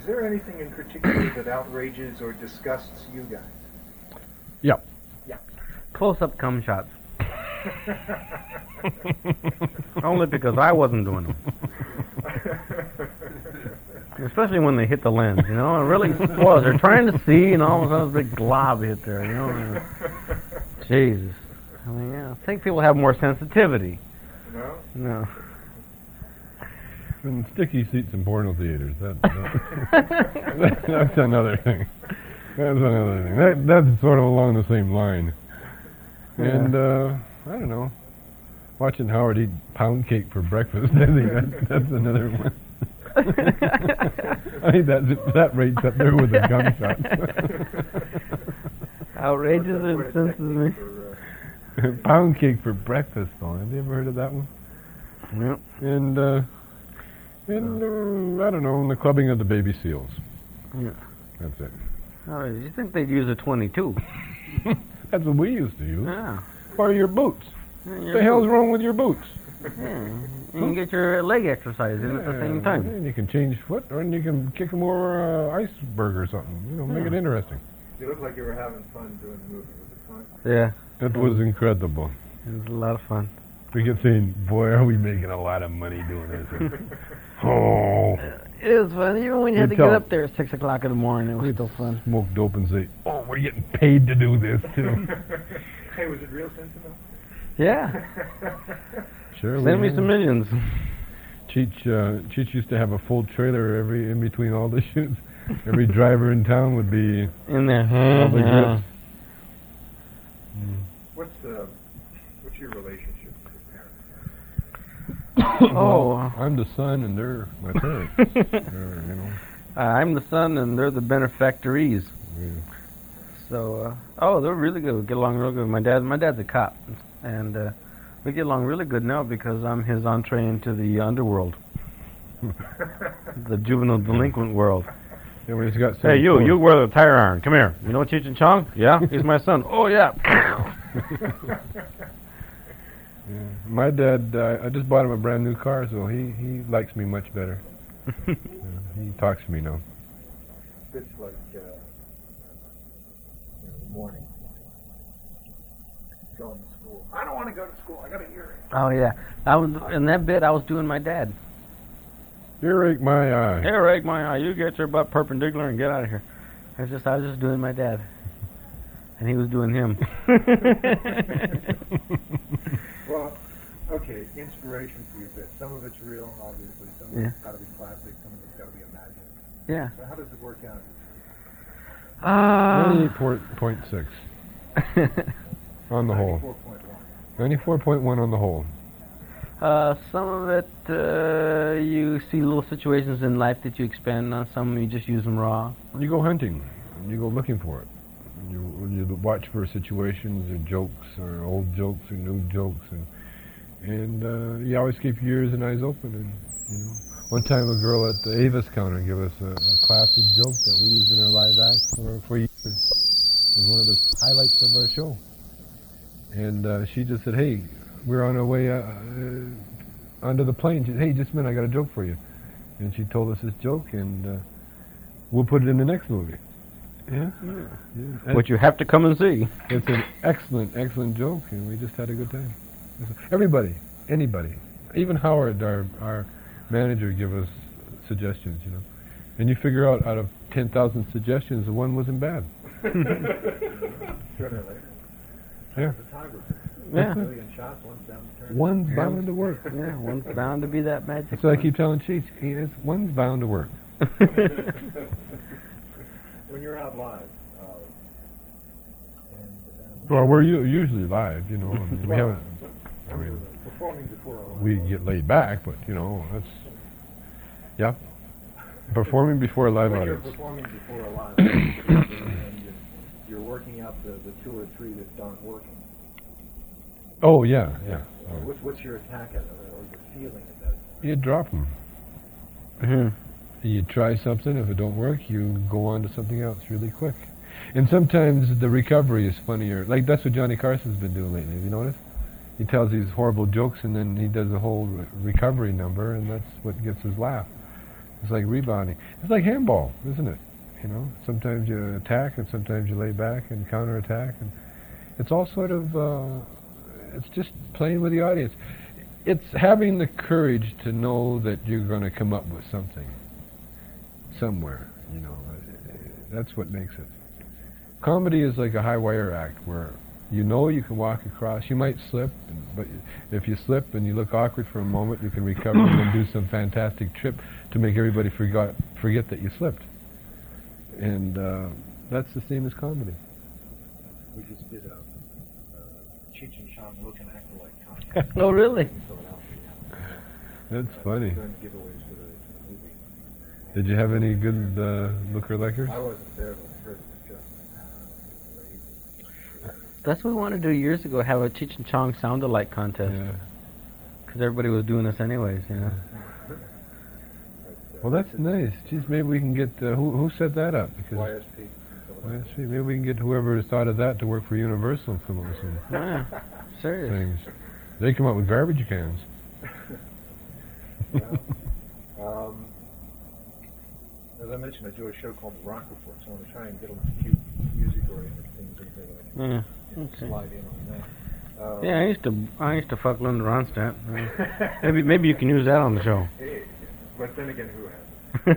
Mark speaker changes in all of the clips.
Speaker 1: there anything in particular that outrages or disgusts you guys?
Speaker 2: Yep.
Speaker 1: Yeah.
Speaker 3: Close-up cum shots. Only because I wasn't doing them. Especially when they hit the lens, you know. It really was. They're trying to see, and all of a sudden, a big glob hit there, you know. Jesus. I mean, yeah, I think people have more sensitivity.
Speaker 1: No?
Speaker 3: No.
Speaker 2: And sticky seats in porno theaters. That's another thing. That's another thing. That's sort of along the same line.
Speaker 3: Yeah.
Speaker 2: And I don't know. Watching Howard eat pound cake for breakfast, I think that's another one. I think that rates up there with the gunshot.
Speaker 3: Outrageous and sensitive.
Speaker 2: Pound cake for breakfast, though. Have you ever heard of that one?
Speaker 3: Yep.
Speaker 2: And I don't know, the clubbing of the baby seals.
Speaker 3: Yeah.
Speaker 2: That's it.
Speaker 3: Oh, you think they'd use a 22?
Speaker 2: That's what we used to use.
Speaker 3: Yeah.
Speaker 2: Or your boots.
Speaker 3: Yeah,
Speaker 2: What the hell's wrong with your boots?
Speaker 3: Yeah. You can get your leg exercise in at the same time.
Speaker 2: And you can change foot, or you can kick them over iceberg or something. You know, make it interesting.
Speaker 1: You look like you were having fun doing the movie. Was it fun?
Speaker 3: Yeah.
Speaker 2: It was incredible.
Speaker 3: It was a lot of fun.
Speaker 2: We kept saying, boy, are we making a lot of money doing this. Oh.
Speaker 3: It was fun. Even when you had to get up there at 6 o'clock in the morning, it was still fun.
Speaker 2: Smoke dope and say, oh, we're getting paid to do this, too.
Speaker 1: Hey, was it real sensible?
Speaker 3: Yeah.
Speaker 2: Sure.
Speaker 3: Send me some millions.
Speaker 2: Cheech used to have a full trailer in between all the shoots. Every driver in town would be
Speaker 3: in there.
Speaker 2: all the grips.
Speaker 1: What's your relationship with your parents?
Speaker 3: Oh.
Speaker 2: I'm the son and they're my parents. They're, you know.
Speaker 3: I'm the son and they're the benefactories.
Speaker 2: Yeah.
Speaker 3: So, they're really good. We get along real good. My dad's a cop, and we get along really good now because I'm his entree into the underworld, the juvenile delinquent world.
Speaker 2: Yeah, when he's got
Speaker 3: hey, you wear the tire iron. Come here. You know Cheech and Chong? Yeah, he's my son. Oh, yeah.
Speaker 2: Yeah. My dad, I just bought him a brand new car, so he likes me much better. He talks to me now.
Speaker 1: It's like morning. Going to school. I don't want to go to school. I got an earache.
Speaker 3: Oh, yeah. In that bit, I was doing my dad.
Speaker 2: Earache my eye.
Speaker 3: Earache my eye. You get your butt perpendicular and get out of here. I was just doing my dad. And he was doing him.
Speaker 1: Well, okay, inspiration for your bit. Some of it's real, obviously. Some of it's got to be classic. Some of it's got to be imagined.
Speaker 3: Yeah.
Speaker 1: So how does it work out?
Speaker 2: 98.6 on the whole. 94.1 on the whole.
Speaker 3: Some of it, you see little situations in life that you expand on. Some you just use them raw.
Speaker 2: You go hunting. You go looking for it. You watch for situations or jokes or old jokes or new jokes, and you always keep your ears and eyes open. And you know, one time a girl at the Avis counter gave us a classic joke that we used in our live act for years. It was one of the highlights of our show. And she just said, "Hey, we're on our way onto the plane. She said, hey, just a minute, I got a joke for you." And she told us this joke, and we'll put it in the next movie. Yeah.
Speaker 3: Which you have to come and see.
Speaker 2: It's an excellent, excellent joke, and we just had a good time. Everybody, anybody, even Howard, our manager, give us suggestions, you know. And you figure out of 10,000 suggestions, the one wasn't bad.
Speaker 1: Sooner or later.
Speaker 2: Yeah.
Speaker 3: Yeah.
Speaker 2: One's bound to work.
Speaker 3: Yeah, one's bound to be that magic.
Speaker 2: So I keep telling Cheech, one's bound to work.
Speaker 1: When you're out live,
Speaker 2: Well, we're usually live, you know. We haven't. I mean,
Speaker 1: performing before
Speaker 2: we get laid back, but you know, yeah. Performing before a live audience.
Speaker 1: You're performing before a live audience, and you're working out the 2 or 3 that aren't working.
Speaker 2: Oh yeah.
Speaker 1: What's your attack at it, or your feeling at that?
Speaker 2: You drop them.
Speaker 3: Mm-hmm.
Speaker 2: You try something. If it don't work, you go on to something else really quick. And sometimes the recovery is funnier. Like that's what Johnny Carson's been doing lately. Have you noticed? He tells these horrible jokes, and then he does a whole recovery number, and that's what gets his laugh. It's like rebounding. It's like handball, isn't it? You know, sometimes you attack and sometimes you lay back and counterattack, and it's all sort of. It's just playing with the audience. It's having the courage to know that you're going to come up with something somewhere. You know, that's what makes it. Comedy is like a high wire act where you know you can walk across. You might slip, but if you slip and you look awkward for a moment, you can recover and then do some fantastic trip to make everybody forget that you slipped. And that's the same as comedy.
Speaker 1: We just did a Cheech and Chong look and act alike contest.
Speaker 3: Oh, really?
Speaker 1: In Philadelphia.
Speaker 2: That's funny.
Speaker 1: Doing giveaways for the movie.
Speaker 2: Did you have any good looker-likers?
Speaker 1: I wasn't there, but I heard it was just
Speaker 3: That's what we wanted to do years ago, have a Cheech and Chong sound-alike contest.
Speaker 2: Yeah.
Speaker 3: Because everybody was doing this anyways, you know.
Speaker 2: Well, that's nice. Geez, maybe we can get who set that up? Because
Speaker 1: YSP.
Speaker 2: YSP. Maybe we can get whoever thought of that to work for Universal and come up with some
Speaker 3: Yeah, serious.
Speaker 2: things. They come up with garbage cans.
Speaker 1: Well, as I mentioned, I do a show called The Rock Report, so I want to try and get a few music-oriented things in there that I
Speaker 3: Yeah,
Speaker 1: can
Speaker 3: okay.
Speaker 1: slide in on that.
Speaker 3: Yeah, I used to fuck Linda Ronstadt. Maybe you can use that on the show.
Speaker 1: Hey, but then again, who hasn't?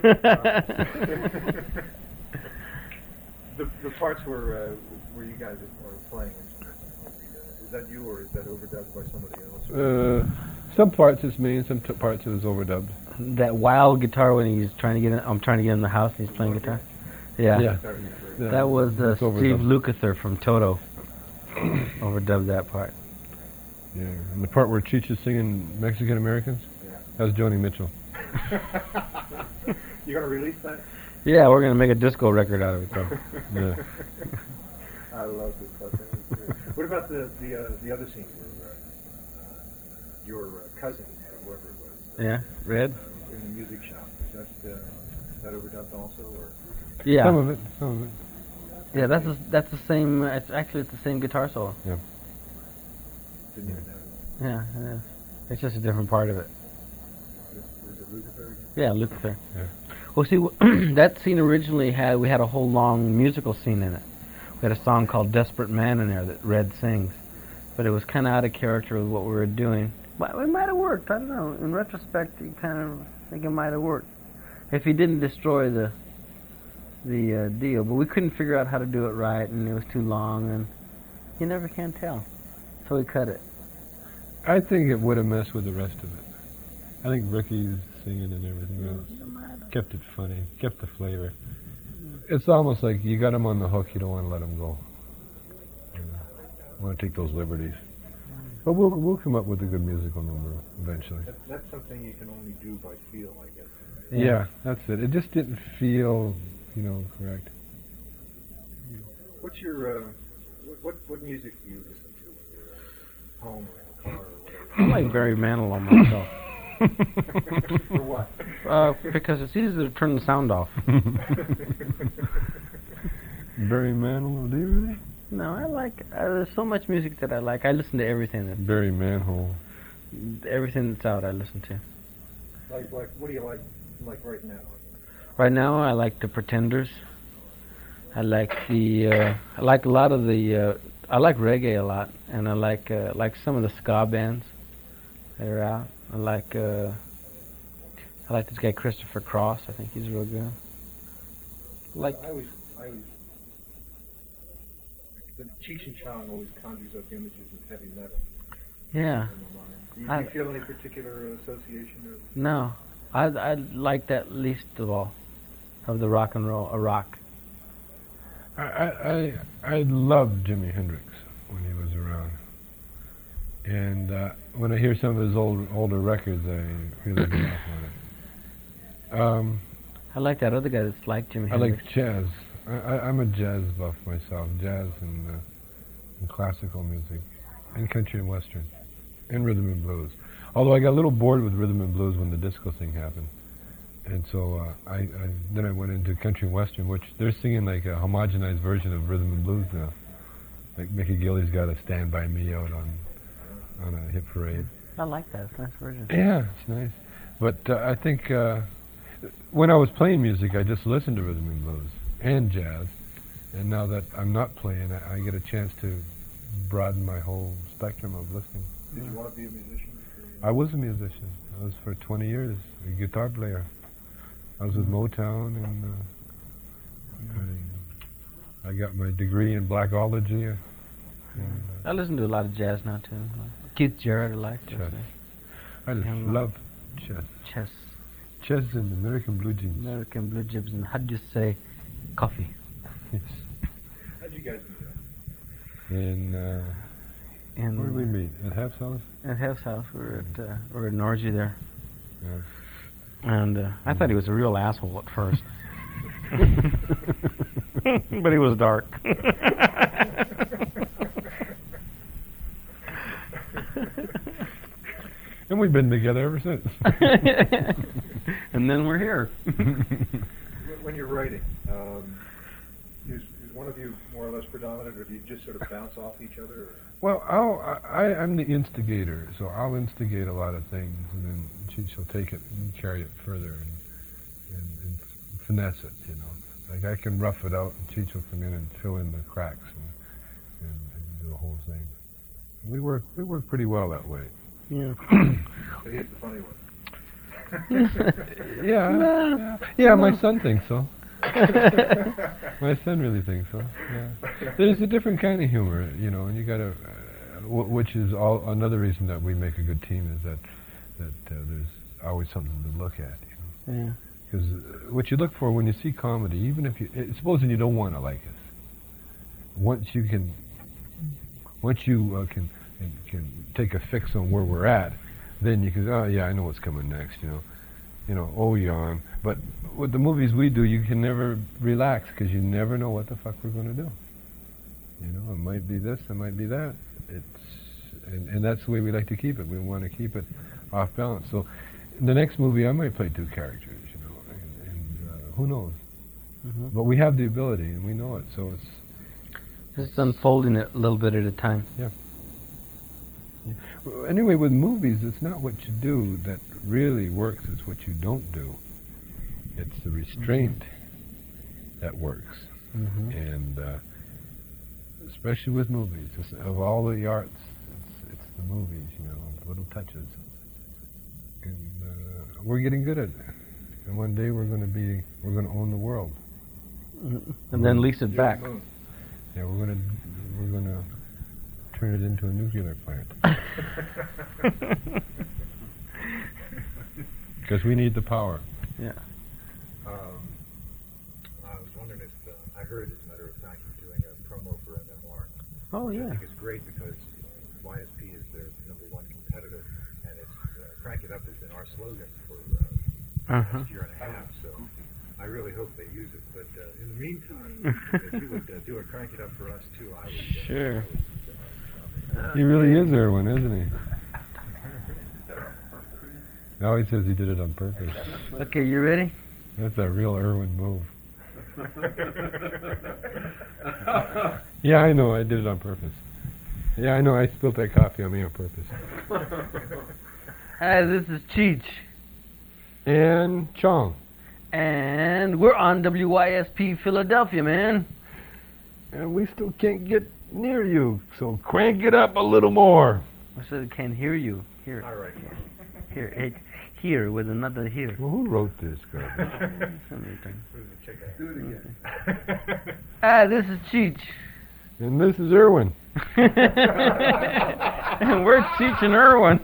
Speaker 1: The parts where you guys are playing, is that you or is that overdubbed by somebody else?
Speaker 2: Some parts is me and some parts is overdubbed.
Speaker 3: That wild guitar when he's trying to get in, I'm trying to get in the house and he's playing guitar. Yeah.
Speaker 2: Yeah.
Speaker 3: That was
Speaker 2: It's
Speaker 3: Steve
Speaker 2: overdubbed.
Speaker 3: Lukather from Toto. Overdubbed that part.
Speaker 2: Yeah, and the part where Cheech is singing Mexican Americans, that was Joni Mitchell.
Speaker 1: You gonna release that?
Speaker 3: Yeah, we're gonna make a disco record out of it though.
Speaker 2: Yeah.
Speaker 1: I love this stuff. That was great. What about the other scene where your cousin, whoever it was,
Speaker 3: Yeah, Red.
Speaker 1: in the music shop? Is that overdubbed also, or?
Speaker 3: Yeah.
Speaker 2: Some of it.
Speaker 3: Yeah, that's the same. It's the same guitar solo.
Speaker 2: Yeah.
Speaker 1: Didn't even know.
Speaker 3: Yeah, it is. It's just a different part of it.
Speaker 1: Was it Lukather again?
Speaker 3: Yeah, Lukather.
Speaker 2: Yeah.
Speaker 3: Well, see, that scene originally we had a whole long musical scene in it. We had a song called "Desperate Man" in there that Red sings, but it was kind of out of character with what we were doing. But it might have worked. I don't know. In retrospect, you kind of think it might have worked if he didn't destroy the deal. But we couldn't figure out how to do it right, and it was too long, and you never can tell. So we cut it.
Speaker 2: I think it would have messed with the rest of it. I think Ricky's singing and everything else kept it funny, kept the flavor. It's almost like you got him on the hook, you don't want to let him go. You want to take those liberties. But we'll come up with a good musical number eventually.
Speaker 1: That's something you can only do by feel, I guess.
Speaker 2: Yeah, that's it. It just didn't feel, correct.
Speaker 1: What's your what music do you listen to when you're at home or in the car or whatever?
Speaker 3: I like Barry Manilow on myself.
Speaker 1: For what?
Speaker 3: Because it's easy to turn the sound off.
Speaker 2: Barry Manilow, do you really?
Speaker 3: No, I like. There's so much music that I like. I listen to everything.
Speaker 2: Barry Manhole.
Speaker 3: Everything that's out, I listen to.
Speaker 1: Like what do you like right now?
Speaker 3: Right now, I like the Pretenders. I like I like a lot of the. I like reggae a lot, and I like some of the ska bands that are out. I like this guy Christopher Cross. I think he's real good.
Speaker 1: I always the Cheech and Chong always conjures up images of heavy metal
Speaker 3: Yeah.
Speaker 1: in my mind. Do you feel any particular association? Or?
Speaker 3: No, I like that least of all, of the rock and roll, rock.
Speaker 2: I loved Jimi Hendrix when he was around, and when I hear some of his older records, I really get off on it.
Speaker 3: I like that other guy that's like Jimi
Speaker 2: I
Speaker 3: Hendrix.
Speaker 2: like jazz. I'm a jazz buff myself. Jazz and classical music, and country and western, and rhythm and blues. Although I got a little bored with rhythm and blues when the disco thing happened, and so then I went into country and western, which they're singing like a homogenized version of rhythm and blues now. Like Mickey Gilley's got a "Stand By Me" out on a hit parade.
Speaker 3: I like that. It's a nice version.
Speaker 2: Yeah, it's nice. But I think when I was playing music, I just listened to rhythm and blues and jazz. And now that I'm not playing, I get a chance to broaden my whole spectrum of listening.
Speaker 1: Did you want to be a musician?
Speaker 2: I was a musician. I was for 20 years a guitar player. I was with Motown, and I got my degree in blackology.
Speaker 3: I listen to a lot of jazz now too. Keith Jarrett, I like.
Speaker 2: Chess. I just love chess. Chess and American blue jeans.
Speaker 3: American blue jeans. And how do you say coffee?
Speaker 2: Yes.
Speaker 1: How'd you guys meet?
Speaker 2: And where did we meet? At Hef's house?
Speaker 3: At Hef's house. We were at an orgy there.
Speaker 2: Yeah.
Speaker 3: And I thought he was a real asshole at first. But he was dark.
Speaker 2: And we've been together ever since.
Speaker 3: And then we're here.
Speaker 1: When you're writing, is one of you more or less predominant, or do you just sort of bounce off each other? Or?
Speaker 2: Well, I'm the instigator, so I'll instigate a lot of things, and then she'll take it and carry it further and finesse it, you know. Like I can rough it out, and Cheech will come in and fill in the cracks and do the whole thing. We work pretty well that way.
Speaker 3: Yeah.
Speaker 1: So he's the funny one.
Speaker 2: Yeah, my son thinks so. My son really thinks so. Yeah. There's a different kind of humor, you know, and you gotta, which is another reason that we make a good team is that there's always something to look at, you know.
Speaker 3: Yeah.
Speaker 2: Because what you look for when you see comedy, even if supposing you don't want to like us, once you can take a fix on where we're at, then you can, oh yeah, I know what's coming next, you know, oh yawn. But with the movies we do, you can never relax because you never know what the fuck we're going to do. You know, it might be this, it might be that. And that's the way we like to keep it. We want to keep it off balance. So in the next movie, I might play two characters, you know, and who knows? Mm-hmm. But we have the ability, and we know it, so it's
Speaker 3: just unfolding it a little bit at a time.
Speaker 2: Yeah. Anyway, with movies, it's not what you do that really works, it's what you don't do. It's the restraint that works.
Speaker 3: Mm-hmm.
Speaker 2: And especially with movies, of all the arts, it's the movies, you know, little touches. And we're getting good at it. And one day we're going to own the world.
Speaker 3: Mm-hmm. And then lease it back.
Speaker 2: Yeah, we're going to turn it into a nuclear plant. Because we need the power.
Speaker 3: Yeah.
Speaker 1: I was wondering if I heard, as a matter of fact, you're doing a promo for MMR.
Speaker 3: Oh,
Speaker 1: which
Speaker 3: yeah.
Speaker 1: I think it's great because YSP is their #1 competitor, and it's Crank It Up has been our slogan for the last year and a half. So I really hope they use it. But in the meantime, if you would do a Crank It Up for us too, I would.
Speaker 3: Sure.
Speaker 2: He really is Irwin, isn't he? Now he says he did it on purpose.
Speaker 3: Okay, you ready?
Speaker 2: That's a real Irwin move. Yeah, I know, I did it on purpose. Yeah, I know, I spilled that coffee on me on purpose.
Speaker 3: Hi, this is Cheech.
Speaker 2: And Chong.
Speaker 3: And we're on WYSP Philadelphia, man.
Speaker 2: And we still can't get near you, so crank it up a little more.
Speaker 3: I said I can't hear you. Here.
Speaker 1: All right.
Speaker 3: Here with another here.
Speaker 2: Well, who wrote this guy?
Speaker 1: Do it again.
Speaker 3: Hi, this is Cheech.
Speaker 2: And this is Irwin.
Speaker 3: And we're Cheech and Irwin.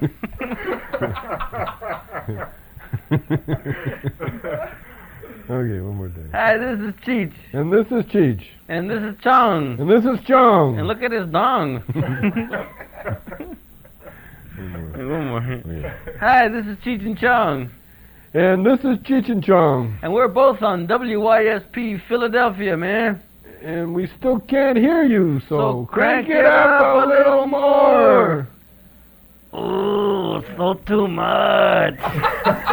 Speaker 2: Okay, one more time.
Speaker 3: Hi, this is Cheech.
Speaker 2: And this is Cheech.
Speaker 3: And this is Chong.
Speaker 2: And this is Chong.
Speaker 3: And look at his dong.
Speaker 2: One more. Yeah.
Speaker 3: Hi, this is Cheech and Chong.
Speaker 2: And this is Cheech and Chong.
Speaker 3: And we're both on WYSP Philadelphia, man.
Speaker 2: And we still can't hear you, so
Speaker 3: crank it up a little more.
Speaker 2: more.
Speaker 3: Ooh, so too much.